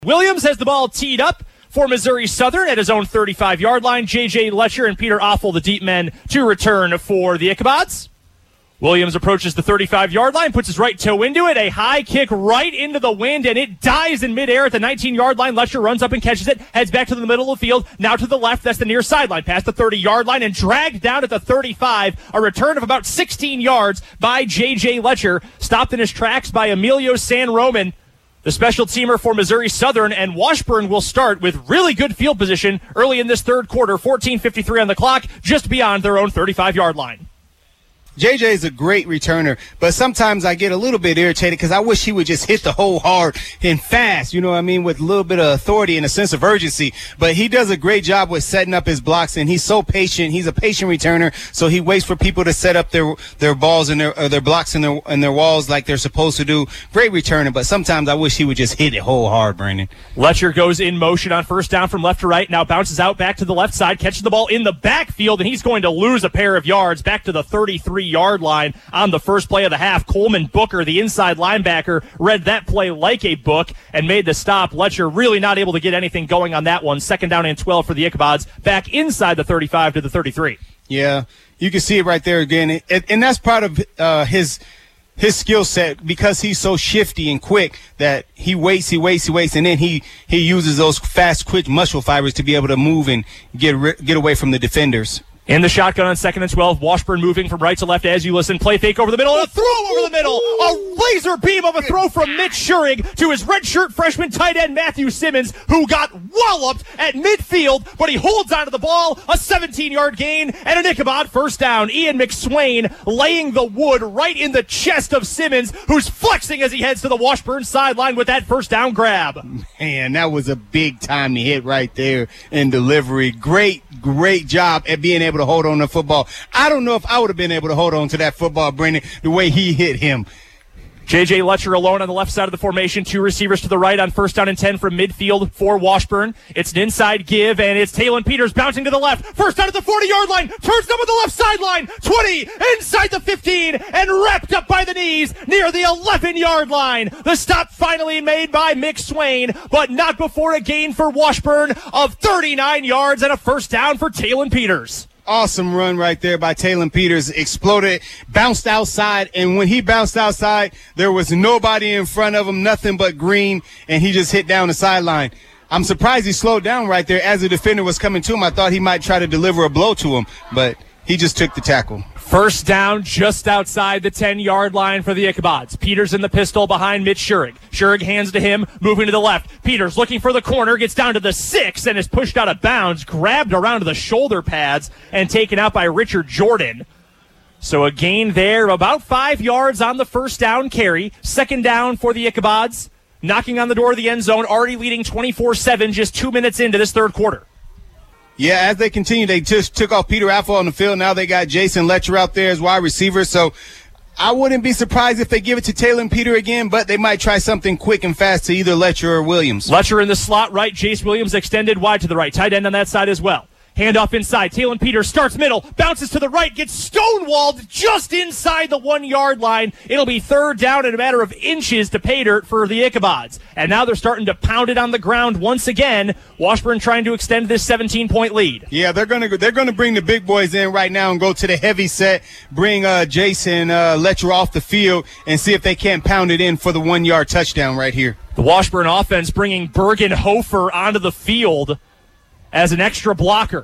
Williams has the ball teed up for Missouri Southern at his own 35-yard line. J.J. Letcher and Peter Offel, the deep men, to return for the Ichabods. Williams approaches the 35-yard line, puts his right toe into it, a high kick right into the wind, and it dies in midair at the 19-yard line. Letcher runs up and catches it, heads back to the middle of the field, now to the left. That's the near sideline, past the 30-yard line, and dragged down at the 35. A return of about 16 yards by J.J. Letcher, stopped in his tracks by Emilio San Roman, the special teamer for Missouri Southern, and Washburn will start with really good field position early in this third quarter. 14:53 on the clock, just beyond their own 35-yard line. JJ is a great returner, but sometimes I get a little bit irritated because I wish he would just hit the hole hard and fast, you know what I mean, with a little bit of authority and a sense of urgency. But he does a great job with setting up his blocks, and he's so patient. He's a patient returner, so he waits for people to set up their balls and their blocks and their walls like they're supposed to do. Great returner, but sometimes I wish he would just hit it hole hard, Brandon. Letcher goes in motion on first down from left to right, now bounces out back to the left side, catches the ball in the backfield, and he's going to lose a pair of yards back to the 33-yard line on the first play of the half. Coleman Booker, the inside linebacker, read that play like a book and made the stop. Letcher really not able to get anything going on that one. Second down and 12 for the Ichabods, back inside the 35 to the 33. Yeah, you can see it right there again. And that's part of his skill set, because he's so shifty and quick that he waits, and then he uses those fast, quick muscle fibers to be able to move and get away from the defenders. In the shotgun on 2nd and 12, Washburn moving from right to left as you listen. Play fake over the middle, and a throw over the middle. A laser beam of a throw from Mitch Schurig to his redshirt freshman tight end Matthew Simmons, who got walloped at midfield, but he holds onto the ball. A 17-yard gain and an Ichabod first down. Ian McSwain laying the wood right in the chest of Simmons, who's flexing as he heads to the Washburn sideline with that first down grab. Man, that was a big-time hit right there in delivery. Great job at being able to hold on to football. I don't know if I would have been able to hold on to that football, Brendan, the way he hit him. J.J. Letcher alone on the left side of the formation. Two receivers to the right on first down and 10 from midfield for Washburn. It's an inside give, and it's Talon Peters bouncing to the left. First down at the 40-yard line. Turns up at the left sideline. 20, inside the 15, and wrapped up by the knees near the 11-yard line. The stop finally made by Mick Swain, but not before a gain for Washburn of 39 yards and a first down for Talon Peters. Awesome run right there by Talon Peters. Exploded, bounced outside, and when he bounced outside, there was nobody in front of him, nothing but green, and he just hit down the sideline. I'm surprised he slowed down right there as the defender was coming to him. I thought he might try to deliver a blow to him, but he just took the tackle. First down just outside the 10-yard line for the Ichabods. Peters in the pistol behind Mitch Schurig. Schurig hands to him, moving to the left. Peters looking for the corner, gets down to the 6 and is pushed out of bounds, grabbed around to the shoulder pads and taken out by Richard Jordan. So a gain there of about 5 yards on the first down carry. Second down for the Ichabods. Knocking on the door of the end zone, already leading 24-7 just 2 minutes into this third quarter. Yeah, as they continue, they just took off Peter Affel on the field. Now they got Jason Letcher out there as wide receiver. So I wouldn't be surprised if they give it to Talon Peter again, but they might try something quick and fast to either Letcher or Williams. Letcher in the slot right, Jace Williams extended wide to the right. Tight end on that side as well. Handoff inside. Talon Peters starts middle, bounces to the right, gets stonewalled just inside the 1-yard line. It'll be third down in a matter of inches to pay dirt for the Ichabods. And now they're starting to pound it on the ground once again. Washburn trying to extend this 17-point lead. Yeah, they're gonna bring the big boys in right now and go to the heavy set, bring Jason Letcher off the field, and see if they can't pound it in for the 1-yard touchdown right here. The Washburn offense bringing Bergen Hofer onto the field as an extra blocker.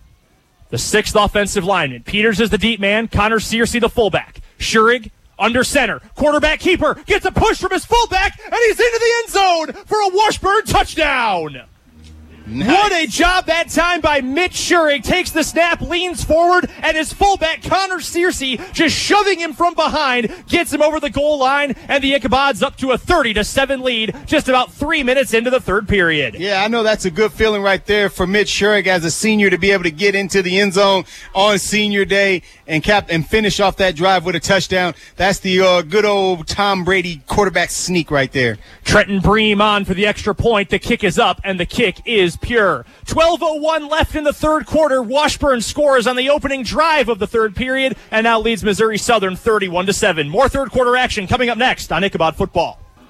The 6th offensive lineman. Peters is the deep man. Connor Searcy the fullback. Schurig under center. Quarterback keeper gets a push from his fullback, and he's into the end zone for a Washburn touchdown. Nice. What a job that time by Mitch Schurig. Takes the snap, leans forward, and his fullback, Connor Searcy, just shoving him from behind, gets him over the goal line, and the Ichabods up to a 30-7 lead just about 3 minutes into the third period. Yeah, I know that's a good feeling right there for Mitch Schurig as a senior to be able to get into the end zone on senior day and finish off that drive with a touchdown. That's the good old Tom Brady quarterback sneak right there. Trenton Bream on for the extra point. The kick is up, and the kick is pure. 12:01 left in the third quarter. Washburn scores on the opening drive of the third period and now leads Missouri Southern 31-7. More third quarter action coming up next on Ichabod Football.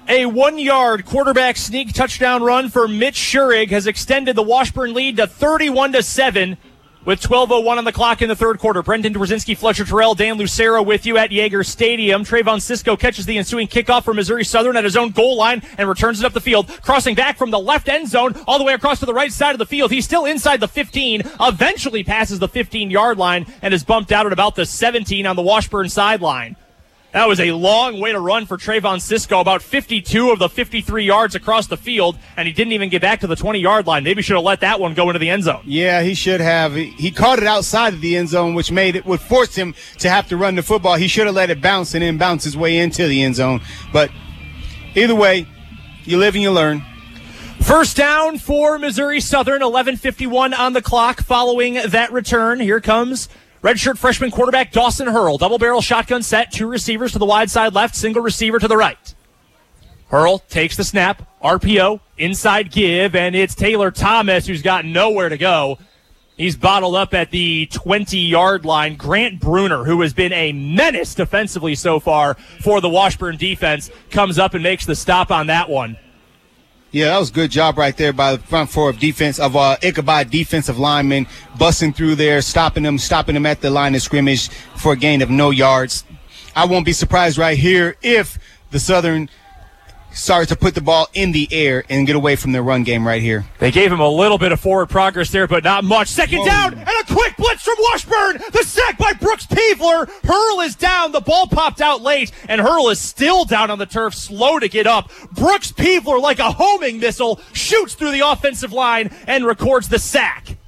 A 1-yard quarterback sneak touchdown run for Mitch Schurig has extended the Washburn lead to 31-7 with 12:01 on the clock in the third quarter. Brendan Dworzinski, Fletcher Terrell, Dan Lucero with you at Yager Stadium. Trayvon Cisco catches the ensuing kickoff for Missouri Southern at his own goal line and returns it up the field, crossing back from the left end zone all the way across to the right side of the field. He's still inside the 15, eventually passes the 15-yard line and is bumped out at about the 17 on the Washburn sideline. That was a long way to run for Trayvon Cisco, about 52 of the 53 yards across the field, and he didn't even get back to the 20-yard line. Maybe should have let that one go into the end zone. Yeah, he should have. He caught it outside of the end zone, which would force him to have to run the football. He should have let it bounce and then bounce his way into the end zone. But either way, you live and you learn. First down for Missouri Southern, 11:51 on the clock following that return. Here comes redshirt freshman quarterback Dawson Hurl. Double-barrel shotgun set, 2 receivers to the wide side left, single receiver to the right. Hurl takes the snap, RPO, inside give, and it's Taylor Thomas who's got nowhere to go. He's bottled up at the 20-yard line. Grant Bruner, who has been a menace defensively so far for the Washburn defense, comes up and makes the stop on that one. Yeah, that was a good job right there by the front four of defense of Ichabod defensive linemen, busting through there, stopping them at the line of scrimmage for a gain of no yards. I won't be surprised right here if the Southern starts to put the ball in the air and get away from their run game right here. They gave him a little bit of forward progress there, but not much. Second down, and a quick blitz from Washburn. The sack by Brooks Peevler. Hurl is down. The ball popped out late, and Hurl is still down on the turf, slow to get up. Brooks Peevler, like a homing missile, shoots through the offensive line and records the sack.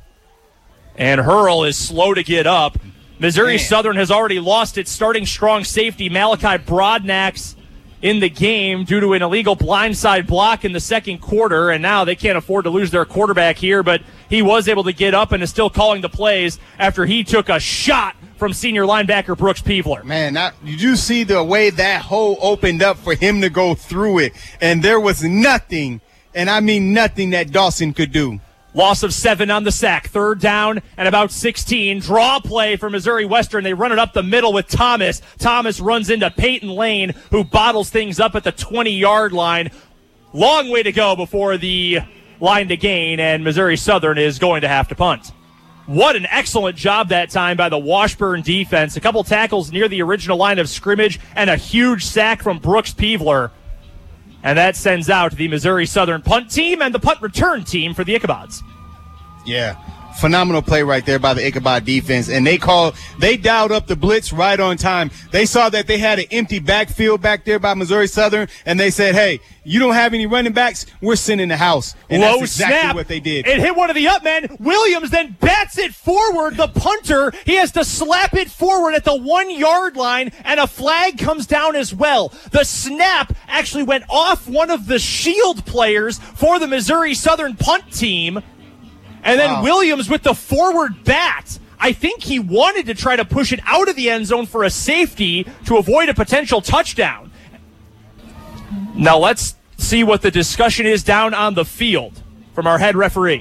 And Hurl is slow to get up. Missouri Southern has already lost its starting strong safety, Malachi Broadnax, in the game due to an illegal blindside block in the second quarter, and now they can't afford to lose their quarterback here, but he was able to get up and is still calling the plays after he took a shot from senior linebacker Brooks Peevler. Man, did you see the way that hole opened up for him to go through it? And there was nothing, and I mean nothing, that Dawson could do. Loss of 7 on the sack. Third down and about 16. Draw play for Missouri Western. They run it up the middle with Thomas. Thomas runs into Peyton Lane, who bottles things up at the 20-yard line. Long way to go before the line to gain, and Missouri Southern is going to have to punt. What an excellent job that time by the Washburn defense. A couple tackles near the original line of scrimmage and a huge sack from Brooks Peevler. And that sends out the Missouri Southern punt team and the punt return team for the Ichabods. Yeah, phenomenal play right there by the Ichabod defense. And they dialed up the blitz right on time. They saw that they had an empty backfield back there by Missouri Southern, and they said, hey, you don't have any running backs, we're sending the house. And low that's exactly snap. what they did. It hit one of the up men. Williams then bats it forward. The punter, he has to slap it forward at the 1-yard line, and a flag comes down as well. The snap actually went off one of the shield players for the Missouri Southern punt team. And then Williams with the forward bat. I think he wanted to try to push it out of the end zone for a safety to avoid a potential touchdown. Now let's see what the discussion is down on the field from our head referee.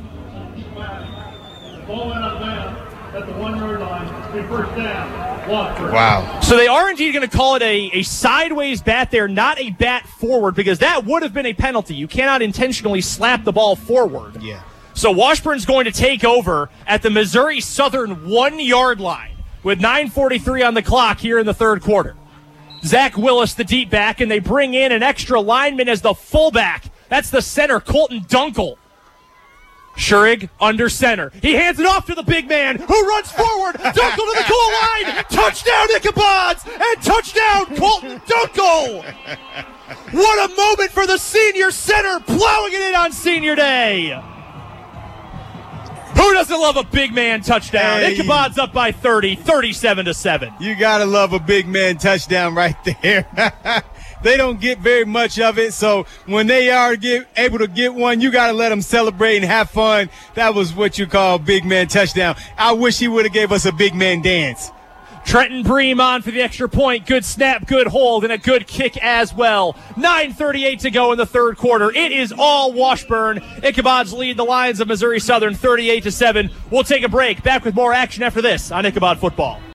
Wow. So they are indeed going to call it a sideways bat there, not a bat forward, because that would have been a penalty. You cannot intentionally slap the ball forward. Yeah. So Washburn's going to take over at the Missouri Southern 1-yard line with 9:43 on the clock here in the third quarter. Zach Willis, the deep back, and they bring in an extra lineman as the fullback. That's the center, Colton Dunkel. Schurig under center. He hands it off to the big man who runs forward. Dunkel to the goal line. Touchdown Ichabods and touchdown Colton Dunkel. What a moment for the senior center, plowing it in on senior day. Who doesn't love a big man touchdown? Hey. Ichabod's up by 30, 37-7. You got to love a big man touchdown right there. They don't get very much of it, so when they are able to get one, you got to let them celebrate and have fun. That was what you call big man touchdown. I wish he would have gave us a big man dance. Trenton Bream on for the extra point. Good snap, good hold, and a good kick as well. 9:38 to go in the third quarter. It is all Washburn. Ichabods lead the Lions of Missouri Southern 38-7. We'll take a break. Back with more action after this on Ichabod Football.